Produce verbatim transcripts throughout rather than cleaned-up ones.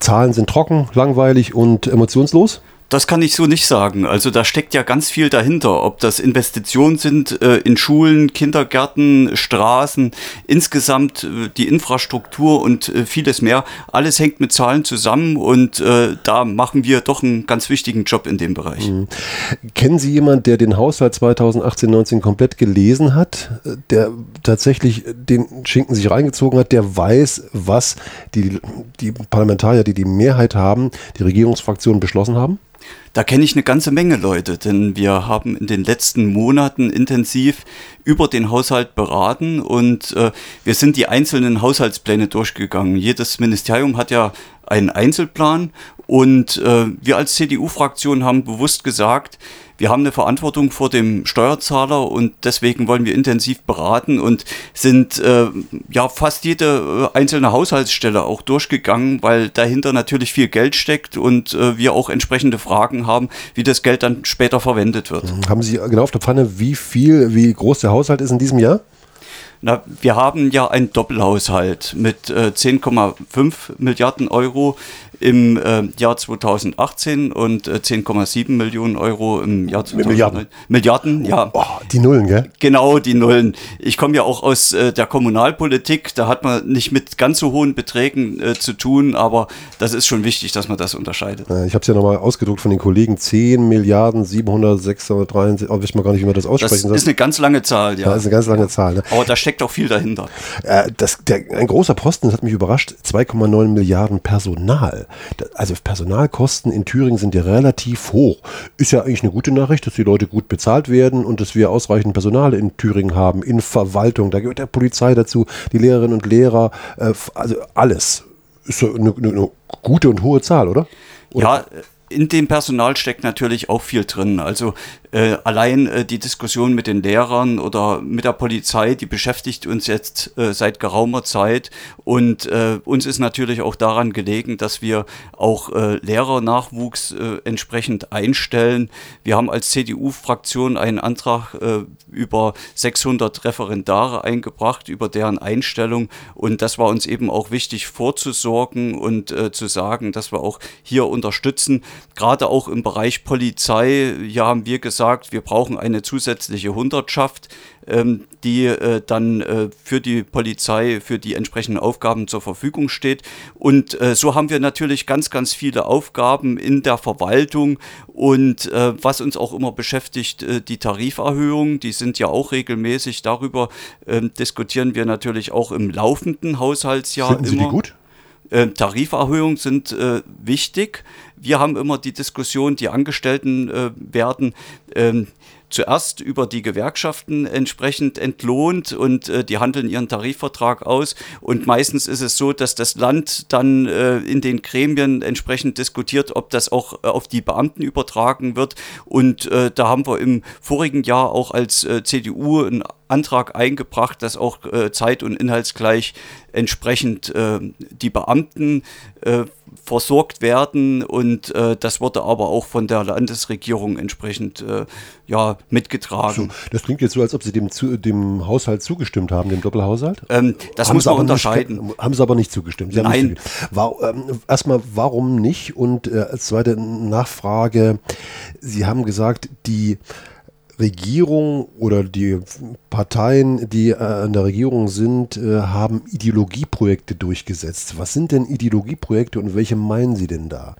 Zahlen sind trocken, langweilig und emotionslos? Das kann ich so nicht sagen. Also da steckt ja ganz viel dahinter, ob das Investitionen sind äh, in Schulen, Kindergärten, Straßen, insgesamt äh, die Infrastruktur und äh, vieles mehr. Alles hängt mit Zahlen zusammen und äh, da machen wir doch einen ganz wichtigen Job in dem Bereich. Mhm. Kennen Sie jemanden, der den Haushalt zweitausendachtzehn neunzehn komplett gelesen hat, der tatsächlich den Schinken sich reingezogen hat, der weiß, was die, die Parlamentarier, die die Mehrheit haben, die Regierungsfraktionen beschlossen haben? Da kenne ich eine ganze Menge Leute, denn wir haben in den letzten Monaten intensiv über den Haushalt beraten und äh, wir sind die einzelnen Haushaltspläne durchgegangen. Jedes Ministerium hat ja einen Einzelplan und äh, wir als C D U-Fraktion haben bewusst gesagt, wir haben eine Verantwortung vor dem Steuerzahler und deswegen wollen wir intensiv beraten und sind äh, ja fast jede äh, einzelne Haushaltsstelle auch durchgegangen, weil dahinter natürlich viel Geld steckt und äh, wir auch entsprechende Fragen haben, wie das Geld dann später verwendet wird. Haben Sie genau auf der Pfanne, wie viel, wie groß der Haushalt ist in diesem Jahr? Na, wir haben ja einen Doppelhaushalt mit äh, zehn Komma fünf Milliarden Euro im äh, Jahr zweitausendachtzehn und äh, zehn Komma sieben Millionen Euro im Jahr zweitausendneunzehn. Milliarden. Milliarden, ja. Oh, die Nullen, gell? Genau, die Nullen. Ich komme ja auch aus äh, der Kommunalpolitik, da hat man nicht mit ganz so hohen Beträgen äh, zu tun, aber das ist schon wichtig, dass man das unterscheidet. Ich habe es ja nochmal ausgedruckt von den Kollegen, zehn Milliarden siebenhundert sechshundertdreiundsiebzig, oh, weiß man gar nicht, wie man das aussprechen soll. Das ist eine ganz lange Zahl, ja. Das ist eine ganz lange Zahl, ne? Aber da steckt auch viel dahinter. Äh, das, der, ein großer Posten, das hat mich überrascht, zwei Komma neun Milliarden Personal. Also Personalkosten in Thüringen sind ja relativ hoch. Ist ja eigentlich eine gute Nachricht, dass die Leute gut bezahlt werden und dass wir ausreichend Personal in Thüringen haben, in Verwaltung. Da gehört der Polizei dazu, die Lehrerinnen und Lehrer, äh, also alles. Ist so eine, eine gute und hohe Zahl, oder? oder? Ja, in dem Personal steckt natürlich auch viel drin. Also äh, allein äh, die Diskussion mit den Lehrern oder mit der Polizei, die beschäftigt uns jetzt äh, seit geraumer Zeit. Und äh, uns ist natürlich auch daran gelegen, dass wir auch äh, Lehrernachwuchs äh, entsprechend einstellen. Wir haben als C D U-Fraktion einen Antrag äh, über sechshundert Referendare eingebracht, über deren Einstellung. Und das war uns eben auch wichtig vorzusorgen und äh, zu sagen, dass wir auch hier unterstützen. Gerade auch im Bereich Polizei, hier haben wir gesagt, wir brauchen eine zusätzliche Hundertschaft, ähm, die äh, dann äh, für die Polizei, für die entsprechenden Aufgaben zur Verfügung steht. Und äh, so haben wir natürlich ganz, ganz viele Aufgaben in der Verwaltung. Und äh, was uns auch immer beschäftigt, äh, die Tariferhöhungen, die sind ja auch regelmäßig. Darüber äh, diskutieren wir natürlich auch im laufenden Haushaltsjahr Finden Sie immer. die gut? Äh, Tariferhöhungen sind äh, wichtig. Wir haben immer die Diskussion, die Angestellten äh, werden ähm, zuerst über die Gewerkschaften entsprechend entlohnt und äh, die handeln ihren Tarifvertrag aus. Und meistens ist es so, dass das Land dann äh, in den Gremien entsprechend diskutiert, ob das auch äh, auf die Beamten übertragen wird. Und äh, da haben wir im vorigen Jahr auch als äh, C D U einen Antrag eingebracht, dass auch äh, zeit- und inhaltsgleich entsprechend äh, die Beamten äh, versorgt werden und äh, das wurde aber auch von der Landesregierung entsprechend äh, ja, mitgetragen. So, das klingt jetzt so, als ob Sie dem, zu, dem Haushalt zugestimmt haben, dem Doppelhaushalt? Ähm, das haben muss man aber unterscheiden. Nicht, haben Sie aber nicht zugestimmt? Sie Nein. Nicht zugestimmt. War, ähm, erstmal, warum nicht? Und äh, als zweite Nachfrage, Sie haben gesagt, die Regierung oder die Parteien, die äh, an der Regierung sind, äh, haben Ideologieprojekte durchgesetzt. Was sind denn Ideologieprojekte und welche meinen Sie denn da?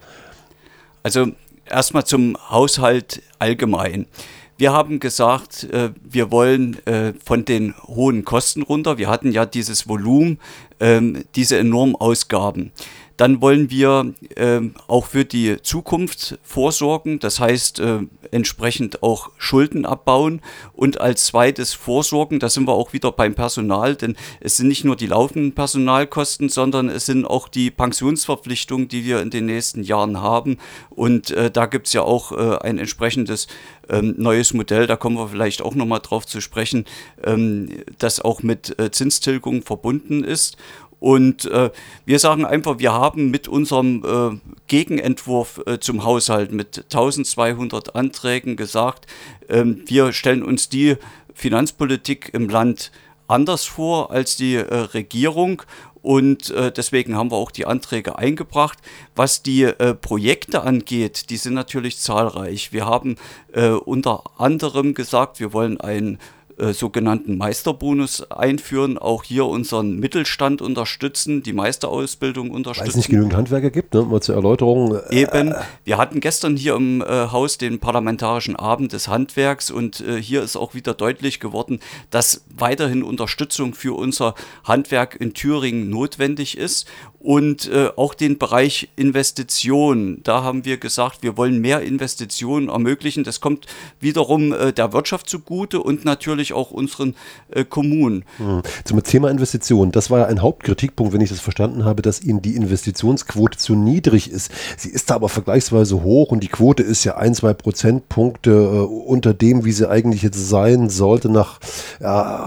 Also erstmal zum Haushalt allgemein. Wir haben gesagt, äh, wir wollen äh, von den hohen Kosten runter. Wir hatten ja dieses Volumen, ähm, diese enormen Ausgaben. Dann wollen wir äh, auch für die Zukunft vorsorgen, das heißt äh, entsprechend auch Schulden abbauen und als zweites vorsorgen, da sind wir auch wieder beim Personal, denn es sind nicht nur die laufenden Personalkosten, sondern es sind auch die Pensionsverpflichtungen, die wir in den nächsten Jahren haben und äh, da gibt es ja auch äh, ein entsprechendes ähm, neues Modell, da kommen wir vielleicht auch nochmal drauf zu sprechen, ähm, das auch mit äh, Zinstilgung verbunden ist. Und äh, wir sagen einfach, wir haben mit unserem äh, Gegenentwurf äh, zum Haushalt mit eintausendzweihundert Anträgen gesagt, äh, wir stellen uns die Finanzpolitik im Land anders vor als die äh, Regierung und äh, deswegen haben wir auch die Anträge eingebracht. Was die äh, Projekte angeht, die sind natürlich zahlreich. Wir haben äh, unter anderem gesagt, wir wollen ein äh, sogenannten Meisterbonus einführen, auch hier unseren Mittelstand unterstützen, die Meisterausbildung unterstützen. Weil es nicht genügend Handwerker gibt, ne? Mal zur Erläuterung. Eben, wir hatten gestern hier im äh, Haus den Parlamentarischen Abend des Handwerks und äh, hier ist auch wieder deutlich geworden, dass weiterhin Unterstützung für unser Handwerk in Thüringen notwendig ist. Und äh, auch den Bereich Investitionen, da haben wir gesagt, wir wollen mehr Investitionen ermöglichen. Das kommt wiederum äh, der Wirtschaft zugute und natürlich auch unseren äh, Kommunen. Hm. Zum Thema Investitionen, das war ja ein Hauptkritikpunkt, wenn ich das verstanden habe, dass Ihnen die Investitionsquote zu niedrig ist. Sie ist da aber vergleichsweise hoch und die Quote ist ja ein, zwei Prozentpunkte äh, unter dem, wie sie eigentlich jetzt sein sollte nach äh,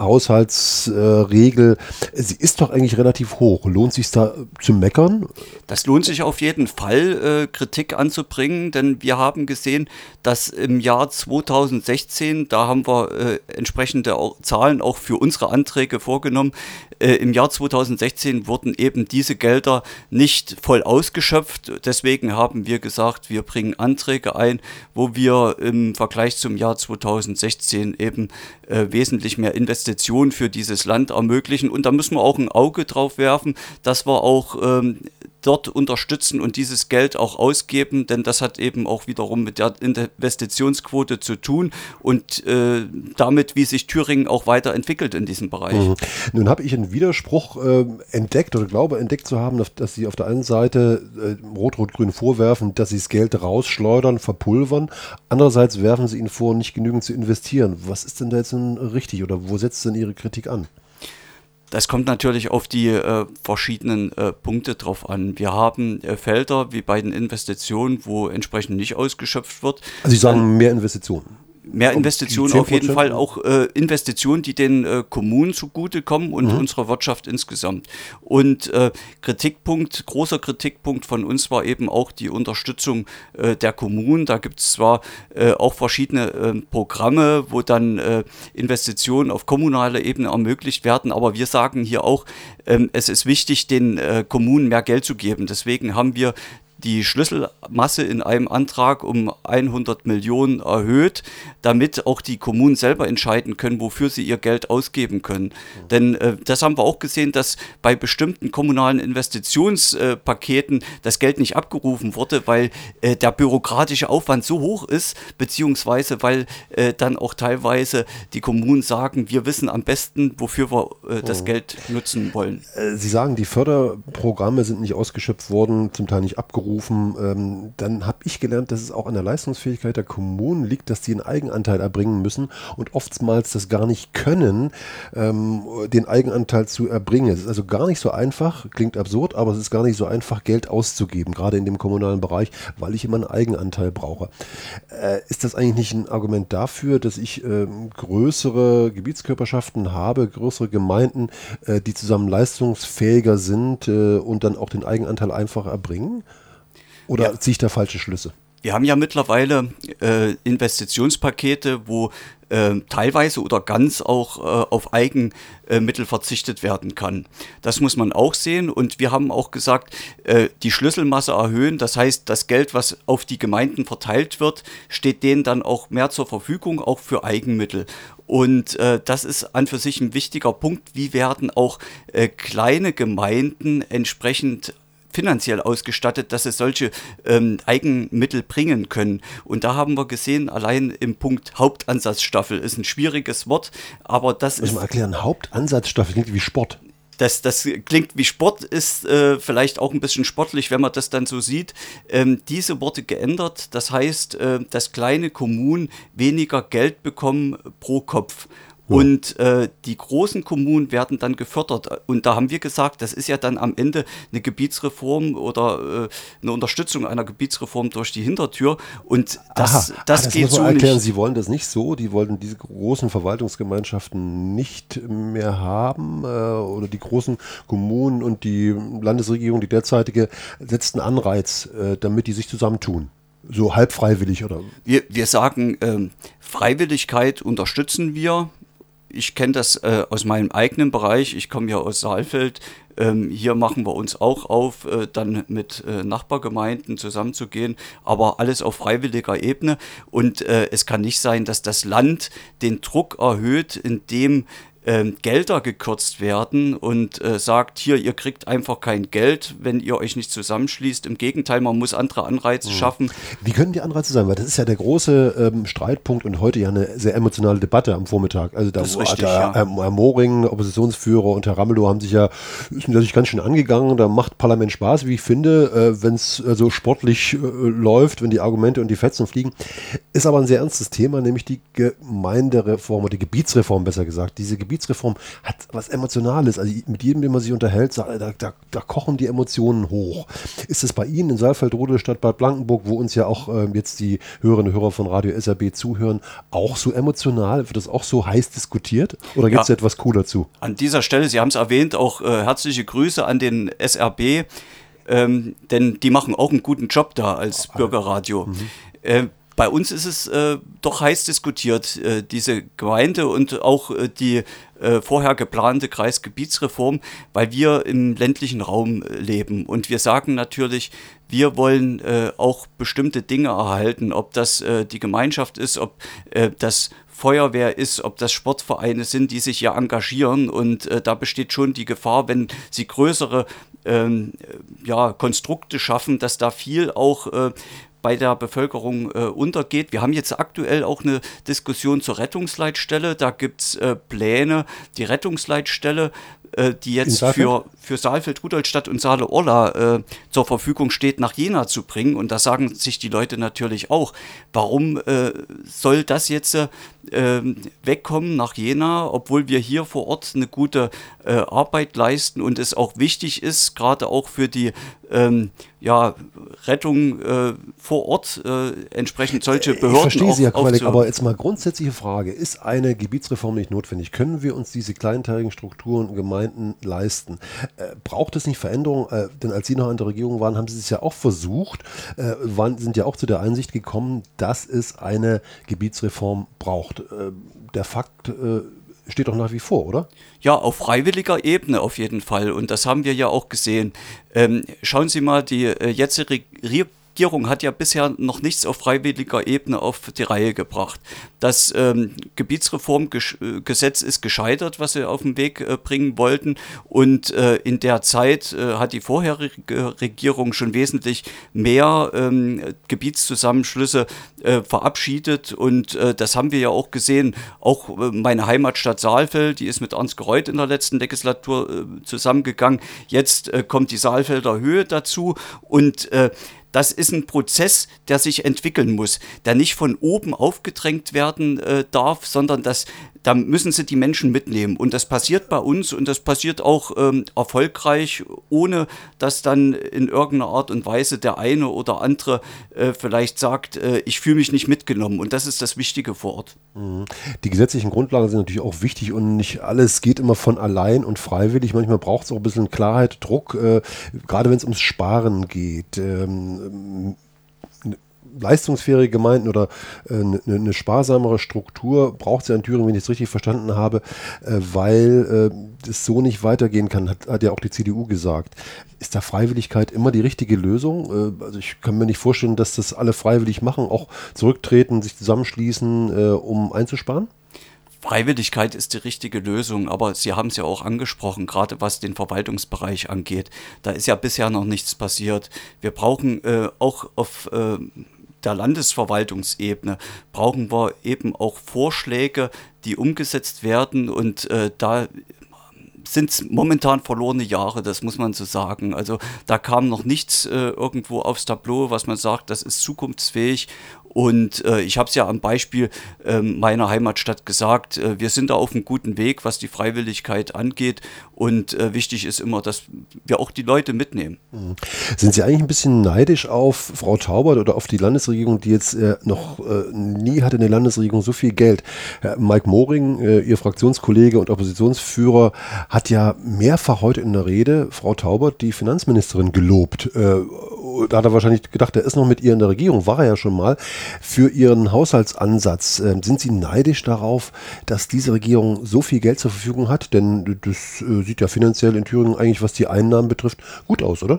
Haushaltsregel. Äh, sie ist doch eigentlich relativ hoch. Lohnt sich da zu meckern? Das lohnt sich auf jeden Fall, äh, Kritik anzubringen, denn wir haben gesehen, dass im Jahr zweitausendsechzehn, da haben wir äh, entsprechende auch Zahlen auch für unsere Anträge vorgenommen, äh, im Jahr zweitausendsechzehn wurden eben diese Gelder nicht voll ausgeschöpft. Deswegen haben wir gesagt, wir bringen Anträge ein, wo wir im Vergleich zum Jahr zweitausendsechzehn eben äh, wesentlich mehr Investitionen für dieses Land ermöglichen. Und da müssen wir auch ein Auge drauf werfen, dass wir auch ähm, dort unterstützen und dieses Geld auch ausgeben, denn das hat eben auch wiederum mit der Investitionsquote zu tun und äh, damit, wie sich Thüringen auch weiterentwickelt in diesem Bereich. Mhm. Nun habe ich einen Widerspruch äh, entdeckt oder glaube entdeckt zu haben, dass, dass Sie auf der einen Seite äh, Rot-Rot-Grün vorwerfen, dass Sie das Geld rausschleudern, verpulvern. Andererseits werfen Sie ihnen vor, nicht genügend zu investieren. Was ist denn da jetzt denn richtig oder wo setzt denn Ihre Kritik an? Das kommt natürlich auf die äh, verschiedenen äh, Punkte drauf an. Wir haben äh, Felder wie bei den Investitionen, wo entsprechend nicht ausgeschöpft wird. Also Sie sagen ähm, mehr Investitionen? Mehr Investitionen auf jeden Fall, auch äh, Investitionen, die den äh, Kommunen zugutekommen und mhm. unserer Wirtschaft insgesamt. Und äh, Kritikpunkt, großer Kritikpunkt von uns war eben auch die Unterstützung äh, der Kommunen. Da gibt es zwar äh, auch verschiedene äh, Programme, wo dann äh, Investitionen auf kommunaler Ebene ermöglicht werden, aber wir sagen hier auch, äh, es ist wichtig, den äh, Kommunen mehr Geld zu geben. Deswegen haben wir die Schlüsselmasse in einem Antrag um hundert Millionen erhöht, damit auch die Kommunen selber entscheiden können, wofür sie ihr Geld ausgeben können. Mhm. Denn äh, das haben wir auch gesehen, dass bei bestimmten kommunalen Investitionspaketen äh, das Geld nicht abgerufen wurde, weil äh, der bürokratische Aufwand so hoch ist, beziehungsweise weil äh, dann auch teilweise die Kommunen sagen, wir wissen am besten, wofür wir äh, das mhm. Geld nutzen wollen. Sie sagen, die Förderprogramme sind nicht ausgeschöpft worden, zum Teil nicht abgerufen. Ähm, dann habe ich gelernt, dass es auch an der Leistungsfähigkeit der Kommunen liegt, dass die einen Eigenanteil erbringen müssen und oftmals das gar nicht können, ähm, den Eigenanteil zu erbringen. Es ist also gar nicht so einfach, klingt absurd, aber es ist gar nicht so einfach, Geld auszugeben, gerade in dem kommunalen Bereich, weil ich immer einen Eigenanteil brauche. Äh, ist das eigentlich nicht ein Argument dafür, dass ich äh, größere Gebietskörperschaften habe, größere Gemeinden, äh, die zusammen leistungsfähiger sind äh, und dann auch den Eigenanteil einfach erbringen? Oder ja. ziehe ich da falsche Schlüsse? Wir haben ja mittlerweile äh, Investitionspakete, wo äh, teilweise oder ganz auch äh, auf Eigenmittel verzichtet werden kann. Das muss man auch sehen und wir haben auch gesagt, äh, die Schlüsselmasse erhöhen, das heißt, das Geld, was auf die Gemeinden verteilt wird, steht denen dann auch mehr zur Verfügung, auch für Eigenmittel. Und äh, das ist an für sich ein wichtiger Punkt. Wie werden auch äh, kleine Gemeinden entsprechend finanziell ausgestattet, dass es solche ähm, Eigenmittel bringen können. Und da haben wir gesehen, allein im Punkt Hauptansatzstaffel ist ein schwieriges Wort, aber das Muss ist... Muss man erklären, Hauptansatzstaffel klingt wie Sport. Das, das klingt wie Sport, ist äh, vielleicht auch ein bisschen sportlich, wenn man das dann so sieht. Ähm, diese Worte geändert, das heißt, äh, dass kleine Kommunen weniger Geld bekommen pro Kopf. Ja. Und äh, die großen Kommunen werden dann gefördert. Und da haben wir gesagt, das ist ja dann am Ende eine Gebietsreform oder äh, eine Unterstützung einer Gebietsreform durch die Hintertür. Und das, Aha, das, das geht muss man so erklären. nicht. Sie wollen das nicht so. Die wollten diese großen Verwaltungsgemeinschaften nicht mehr haben. Äh, oder die großen Kommunen und die Landesregierung, die derzeitige, setzt einen Anreiz, äh, damit die sich zusammentun. So halb freiwillig, oder? Wir, wir sagen, ähm, Freiwilligkeit unterstützen wir. ich kenne das äh, aus meinem eigenen Bereich. Ich komme ja aus Saalfeld. Ähm, hier machen wir uns auch auf, äh, dann mit äh, Nachbargemeinden zusammenzugehen, aber alles auf freiwilliger Ebene. Und äh, es kann nicht sein, dass das Land den Druck erhöht, indem Ähm, Gelder gekürzt werden und äh, sagt, hier, ihr kriegt einfach kein Geld, wenn ihr euch nicht zusammenschließt. Im Gegenteil, man muss andere Anreize mhm. schaffen. Wie können die Anreize sein? Weil das ist ja der große ähm, Streitpunkt und heute ja eine sehr emotionale Debatte am Vormittag. Also da das ist richtig, der, ja. Herr, Herr Moring, Oppositionsführer, und Herr Ramelow haben sich ja sind natürlich ganz schön angegangen. Da macht Parlament Spaß, wie ich finde, äh, wenn es äh, so sportlich äh, läuft, wenn die Argumente und die Fetzen fliegen. Ist aber ein sehr ernstes Thema, nämlich die Gemeindereform oder die Gebietsreform, besser gesagt. Diese Gebietsreform Gebietsreform hat was Emotionales. Also mit jedem, den man sich unterhält, da, da, da kochen die Emotionen hoch. Ist es bei Ihnen in Saalfeld, Rudolstadt, Bad Blankenburg, wo uns ja auch äh, jetzt die Hörerinnen und Hörer von Radio S R B zuhören, auch so emotional? Wird das auch so heiß diskutiert? Oder gibt es ja, etwas cooler zu? An dieser Stelle, Sie haben es erwähnt, auch äh, herzliche Grüße an den S R B, ähm, denn die machen auch einen guten Job da als Bürgerradio. Mhm. Äh, Bei uns ist es äh, doch heiß diskutiert, äh, diese Gemeinde und auch äh, die äh, vorher geplante Kreisgebietsreform, weil wir im ländlichen Raum äh, leben. Und wir sagen natürlich, wir wollen äh, auch bestimmte Dinge erhalten, ob das äh, die Gemeinschaft ist, ob äh, das Feuerwehr ist, ob das Sportvereine sind, die sich ja engagieren. Und äh, da besteht schon die Gefahr, wenn sie größere ähm, ja, Konstrukte schaffen, dass da viel auch äh, bei der Bevölkerung äh, untergeht. Wir haben jetzt aktuell auch eine Diskussion zur Rettungsleitstelle. Da gibt es äh, Pläne, die Rettungsleitstelle, äh, die jetzt für, für Saalfeld, Rudolstadt und Saale-Orla äh, zur Verfügung steht, nach Jena zu bringen. Und da sagen sich die Leute natürlich auch, warum äh, soll das jetzt äh, wegkommen nach Jena, obwohl wir hier vor Ort eine gute äh, Arbeit leisten und es auch wichtig ist, gerade auch für die ähm, ja, Rettung äh, vor Ort äh, entsprechend solche Behörden. Ich verstehe Sie, Herr Kowalik, aber jetzt mal grundsätzliche Frage, ist eine Gebietsreform nicht notwendig? Können wir uns diese kleinteiligen Strukturen und Gemeinden leisten? Äh, braucht es nicht Veränderung? Äh, denn als Sie noch an der Regierung waren, haben Sie es ja auch versucht, äh, waren, sind ja auch zu der Einsicht gekommen, dass es eine Gebietsreform braucht. Äh, der Fakt äh, steht doch nach wie vor, oder? Ja, auf freiwilliger Ebene auf jeden Fall. Und das haben wir ja auch gesehen. Ähm, schauen Sie mal, die äh, jetzige Regierung hat ja bisher noch nichts auf freiwilliger Ebene auf die Reihe gebracht. Das ähm, Gebietsreformgesetz ist gescheitert, was sie auf den Weg äh, bringen wollten. Und äh, in der Zeit äh, hat die vorherige Regierung schon wesentlich mehr ähm, Gebietszusammenschlüsse äh, verabschiedet. Und äh, das haben wir ja auch gesehen. Auch äh, meine Heimatstadt Saalfeld, die ist mit Ernst Gereuth in der letzten Legislatur äh, zusammengegangen. Jetzt äh, kommt die Saalfelder Höhe dazu. Und äh, das ist ein Prozess, der sich entwickeln muss, der nicht von oben aufgedrängt werden äh, darf, sondern das, da müssen sie die Menschen mitnehmen. Und das passiert bei uns und das passiert auch ähm, erfolgreich, ohne dass dann in irgendeiner Art und Weise der eine oder andere äh, vielleicht sagt, äh, ich fühle mich nicht mitgenommen. Und das ist das Wichtige vor Ort. Die gesetzlichen Grundlagen sind natürlich auch wichtig und nicht alles geht immer von allein und freiwillig. Manchmal braucht es auch ein bisschen Klarheit, Druck, äh, gerade wenn es ums Sparen geht. Ähm, leistungsfähige Gemeinden oder äh, eine, eine sparsamere Struktur braucht es ja in Thüringen, wenn ich es richtig verstanden habe, äh, weil äh, es so nicht weitergehen kann, hat, hat ja auch die C D U gesagt. Ist da Freiwilligkeit immer die richtige Lösung? Äh, also ich kann mir nicht vorstellen, dass das alle freiwillig machen, auch zurücktreten, sich zusammenschließen, äh, um einzusparen? Freiwilligkeit ist die richtige Lösung, aber Sie haben es ja auch angesprochen, gerade was den Verwaltungsbereich angeht. Da ist ja bisher noch nichts passiert. Wir brauchen äh, auch auf äh, der Landesverwaltungsebene brauchen wir eben auch Vorschläge, die umgesetzt werden und äh, da sind momentan verlorene Jahre, das muss man so sagen. Also da kam noch nichts äh, irgendwo aufs Tableau, was man sagt, das ist zukunftsfähig. Und äh, ich habe es ja am Beispiel äh, meiner Heimatstadt gesagt, äh, wir sind da auf einem guten Weg, was die Freiwilligkeit angeht. Und äh, wichtig ist immer, dass wir auch die Leute mitnehmen. Mhm. Sind Sie eigentlich ein bisschen neidisch auf Frau Taubert oder auf die Landesregierung, die jetzt äh, noch äh, nie hatte in der Landesregierung so viel Geld? Herr Mike Moring, äh, Ihr Fraktionskollege und Oppositionsführer, hat ja mehrfach heute in der Rede Frau Taubert, die Finanzministerin, gelobt. Äh, da hat er wahrscheinlich gedacht, er ist noch mit ihr in der Regierung, war er ja schon mal, für ihren Haushaltsansatz. Äh, sind Sie neidisch darauf, dass diese Regierung so viel Geld zur Verfügung hat? Denn das äh, sieht ja finanziell in Thüringen eigentlich, was die Einnahmen betrifft, gut aus, oder?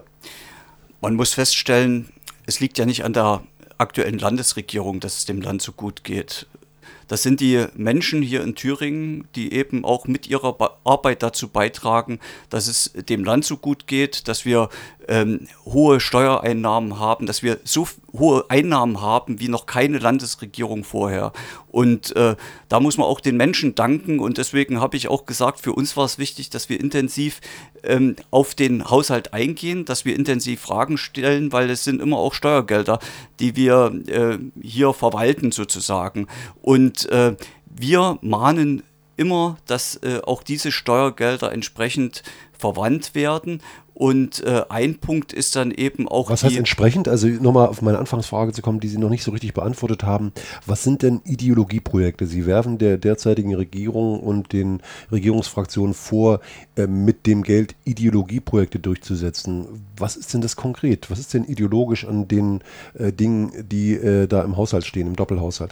Man muss feststellen, es liegt ja nicht an der aktuellen Landesregierung, dass es dem Land so gut geht. Das sind die Menschen hier in Thüringen, die eben auch mit ihrer Ba- Arbeit dazu beitragen, dass es dem Land so gut geht, dass wir ähm, hohe Steuereinnahmen haben, dass wir so f- hohe Einnahmen haben wie noch keine Landesregierung vorher. Und äh, da muss man auch den Menschen danken. Und deswegen habe ich auch gesagt, für uns war es wichtig, dass wir intensiv ähm, auf den Haushalt eingehen, dass wir intensiv Fragen stellen, weil es sind immer auch Steuergelder, die wir äh, hier verwalten sozusagen. Und äh, wir mahnen immer, dass äh, auch diese Steuergelder entsprechend verwandt werden. Und äh, ein Punkt ist dann eben auch Was die... heißt entsprechend? Also nochmal auf meine Anfangsfrage zu kommen, die Sie noch nicht so richtig beantwortet haben. Was sind denn Ideologieprojekte? Sie werfen der derzeitigen Regierung und den Regierungsfraktionen vor, äh, mit dem Geld Ideologieprojekte durchzusetzen. Was ist denn das konkret? Was ist denn ideologisch an den äh, Dingen, die äh, da im Haushalt stehen, im Doppelhaushalt?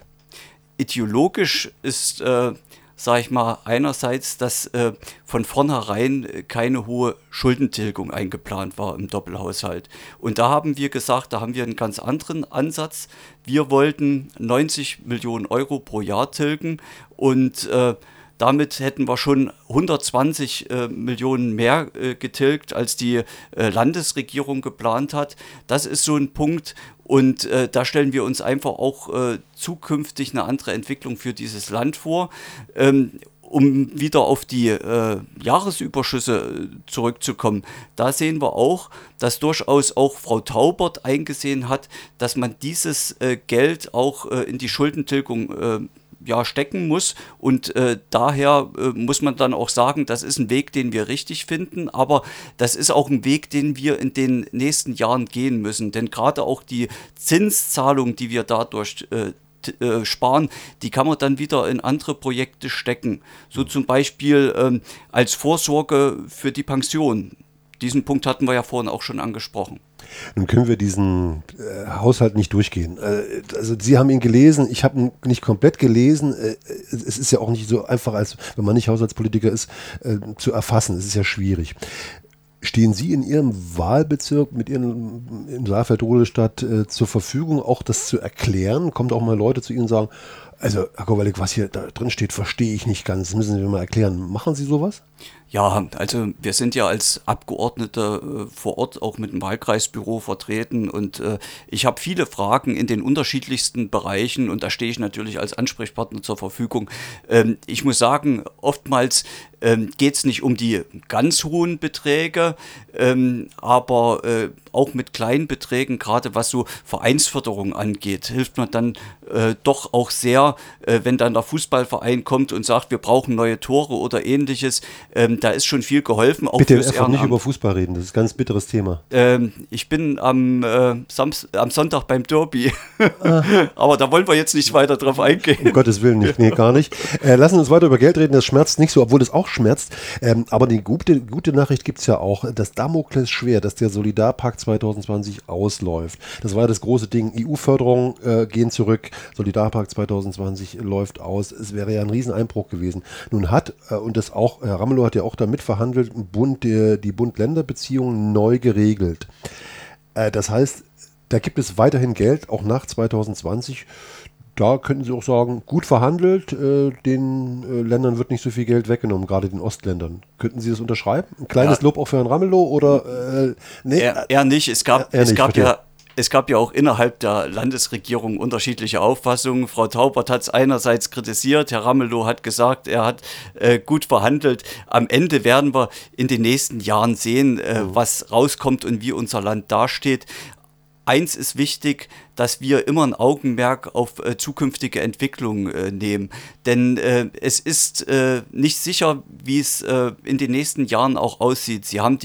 Ideologisch ist, äh, sage ich mal, einerseits, dass äh, von vornherein äh, keine hohe Schuldentilgung eingeplant war im Doppelhaushalt. Und da haben wir gesagt, da haben wir einen ganz anderen Ansatz. Wir wollten neunzig Millionen Euro pro Jahr tilgen und äh, damit hätten wir schon hundertzwanzig äh, Millionen mehr äh, getilgt, als die äh, Landesregierung geplant hat. Das ist so ein Punkt. Und äh, da stellen wir uns einfach auch äh, zukünftig eine andere Entwicklung für dieses Land vor. Ähm, um wieder auf die äh, Jahresüberschüsse zurückzukommen, da sehen wir auch, dass durchaus auch Frau Taubert eingesehen hat, dass man dieses äh, Geld auch äh, in die Schuldentilgung äh, ja, stecken muss und äh, daher äh, muss man dann auch sagen, das ist ein Weg, den wir richtig finden, aber das ist auch ein Weg, den wir in den nächsten Jahren gehen müssen, denn gerade auch die Zinszahlung, die wir dadurch äh, t- äh, sparen, die kann man dann wieder in andere Projekte stecken, so zum Beispiel ähm, als Vorsorge für die Pension. Diesen Punkt hatten wir ja vorhin auch schon angesprochen. Nun können wir diesen äh, Haushalt nicht durchgehen. Äh, also Sie haben ihn gelesen, ich habe ihn nicht komplett gelesen. Äh, es ist ja auch nicht so einfach, als wenn man nicht Haushaltspolitiker ist, äh, zu erfassen. Es ist ja schwierig. Stehen Sie in Ihrem Wahlbezirk mit Ihren im Saalfeld-Rudolstadt äh, zur Verfügung, auch das zu erklären? Kommt auch mal Leute zu Ihnen und sagen, also Herr Kowalik, was hier da drin steht, verstehe ich nicht ganz. Das müssen Sie mir mal erklären. Machen Sie sowas? Ja, also wir sind ja als Abgeordnete äh, vor Ort auch mit dem Wahlkreisbüro vertreten und äh, ich habe viele Fragen in den unterschiedlichsten Bereichen und da stehe ich natürlich als Ansprechpartner zur Verfügung. Ähm, ich muss sagen, oftmals ähm, geht es nicht um die ganz hohen Beträge, ähm, aber äh, auch mit kleinen Beträgen, gerade was so Vereinsförderung angeht, hilft man dann äh, doch auch sehr, äh, wenn dann der Fußballverein kommt und sagt, wir brauchen neue Tore oder ähnliches. Ähm, da ist schon viel geholfen. Auch Bitte fürs einfach nicht Ehrenamt. über Fußball reden, das ist ein ganz bitteres Thema. Ähm, ich bin am, äh, Samst- am Sonntag beim Derby, aber da wollen wir jetzt nicht weiter drauf eingehen. Um Gottes Willen nicht, nee, gar nicht. Äh, lassen uns weiter über Geld reden, das schmerzt nicht so, obwohl es auch schmerzt. Ähm, aber die gute, gute Nachricht gibt es ja auch, das Damoklesschwert, dass der Solidarpakt zwanzig zwanzig ausläuft. Das war ja das große Ding, E U-Förderung äh, gehen zurück, Solidarpakt zwanzig zwanzig läuft aus. Es wäre ja ein Rieseneinbruch gewesen. Nun hat, äh, und das auch, Herr Ramelow hat ja auch da mitverhandelt, Bund, die, die Bund-Länder-Beziehungen neu geregelt. Äh, das heißt, da gibt es weiterhin Geld, auch nach zwanzig zwanzig. Da könnten Sie auch sagen, gut verhandelt, äh, den äh, Ländern wird nicht so viel Geld weggenommen, gerade den Ostländern. Könnten Sie das unterschreiben? Ein kleines Ja. Lob auch für Herrn Ramelow oder äh, nee? Er, er nicht. Es gab, Er es nicht, gab verstehe. ja Es gab ja auch innerhalb der Landesregierung unterschiedliche Auffassungen. Frau Taubert hat es einerseits kritisiert, Herr Ramelow hat gesagt, er hat äh, gut verhandelt. Am Ende werden wir in den nächsten Jahren sehen, äh, was rauskommt und wie unser Land dasteht. Eins ist wichtig, dass wir immer ein Augenmerk auf äh, zukünftige Entwicklung äh, nehmen. Denn äh, es ist äh, nicht sicher, wie es äh, in den nächsten Jahren auch aussieht. Sie haben die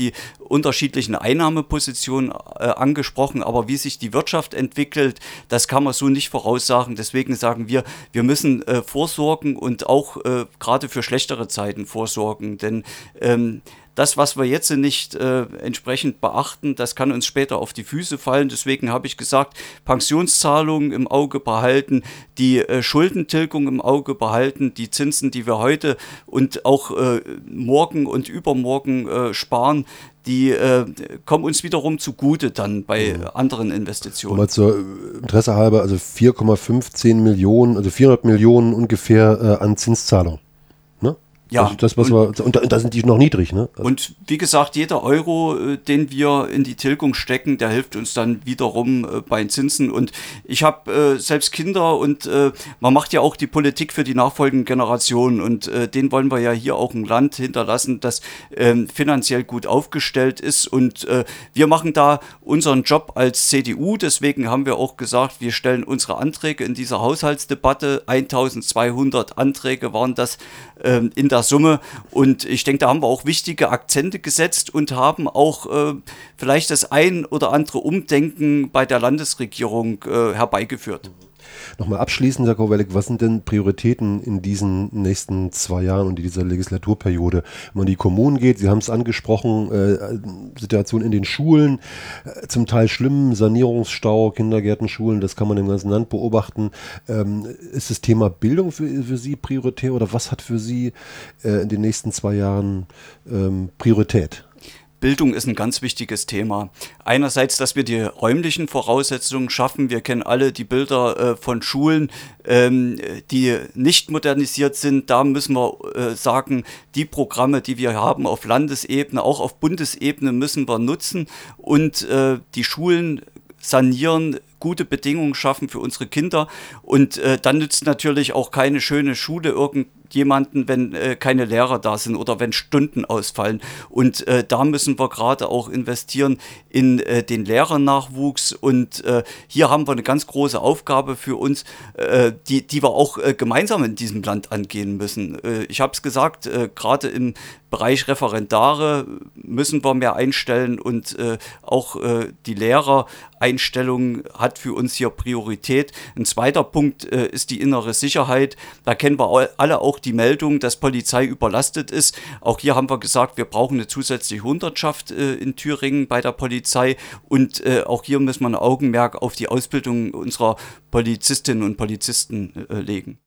unterschiedlichen Einnahmepositionen äh, angesprochen, aber wie sich die Wirtschaft entwickelt, das kann man so nicht voraussagen. Deswegen sagen wir, wir müssen äh, vorsorgen und auch äh, gerade für schlechtere Zeiten vorsorgen, denn ähm, das, was wir jetzt nicht äh, entsprechend beachten, das kann uns später auf die Füße fallen. Deswegen habe ich gesagt, Pensionszahlungen im Auge behalten, die äh, Schuldentilgung im Auge behalten, die Zinsen, die wir heute und auch äh, morgen und übermorgen äh, sparen, die äh, kommen uns wiederum zugute dann bei mhm. anderen Investitionen. Mal zur Interesse halber, also vier Komma fünfzehn Millionen, also vierhundert Millionen ungefähr äh, an Zinszahlung. Ne? Ja, also das, was und, wir, und, da, und da sind die noch niedrig. Ne? Also und wie gesagt, jeder Euro, äh, den wir in die Tilgung stecken, der hilft uns dann wiederum äh, bei den Zinsen. Und ich habe äh, selbst Kinder und äh, man macht ja auch die Politik für die nachfolgenden Generationen. Und äh, denen wollen wir ja hier auch ein Land hinterlassen, das äh, finanziell gut aufgestellt ist. Und äh, wir machen da unseren Job als C D U. Deswegen haben wir auch gesagt, wir stellen unsere Anträge in dieser Haushaltsdebatte. eintausendzweihundert Anträge waren das äh, in der Summe, und ich denke, da haben wir auch wichtige Akzente gesetzt und haben auch äh, vielleicht das ein oder andere Umdenken bei der Landesregierung äh, herbeigeführt. Nochmal abschließend, Herr Kowalek, was sind denn Prioritäten in diesen nächsten zwei Jahren und in dieser Legislaturperiode? Wenn man in die Kommunen geht, Sie haben es angesprochen, äh, Situation in den Schulen, äh, zum Teil schlimm, Sanierungsstau, Kindergärten, Schulen, das kann man im ganzen Land beobachten. Ähm, ist das Thema Bildung für, für Sie prioritär oder was hat für Sie äh, in den nächsten zwei Jahren ähm, Priorität? Bildung ist ein ganz wichtiges Thema. Einerseits, dass wir die räumlichen Voraussetzungen schaffen. Wir kennen alle die Bilder äh, von Schulen, ähm, die nicht modernisiert sind. Da müssen wir äh, sagen, die Programme, die wir haben auf Landesebene, auch auf Bundesebene, müssen wir nutzen und äh, die Schulen sanieren, gute Bedingungen schaffen für unsere Kinder. Und äh, dann nützt natürlich auch keine schöne Schule irgendjemanden, wenn äh, keine Lehrer da sind oder wenn Stunden ausfallen. Und äh, da müssen wir gerade auch investieren in äh, den Lehrernachwuchs. Und äh, hier haben wir eine ganz große Aufgabe für uns, äh, die, die wir auch äh, gemeinsam in diesem Land angehen müssen. Äh, ich habe es gesagt, äh, gerade im Bereich Referendare müssen wir mehr einstellen und äh, auch äh, die Lehrereinstellung hat für uns hier Priorität. Ein zweiter Punkt äh, ist die innere Sicherheit. Da kennen wir alle auch die Meldung, dass Polizei überlastet ist. Auch hier haben wir gesagt, wir brauchen eine zusätzliche Hundertschaft äh, in Thüringen bei der Polizei und äh, auch hier müssen wir ein Augenmerk auf die Ausbildung unserer Polizistinnen und Polizisten äh, legen.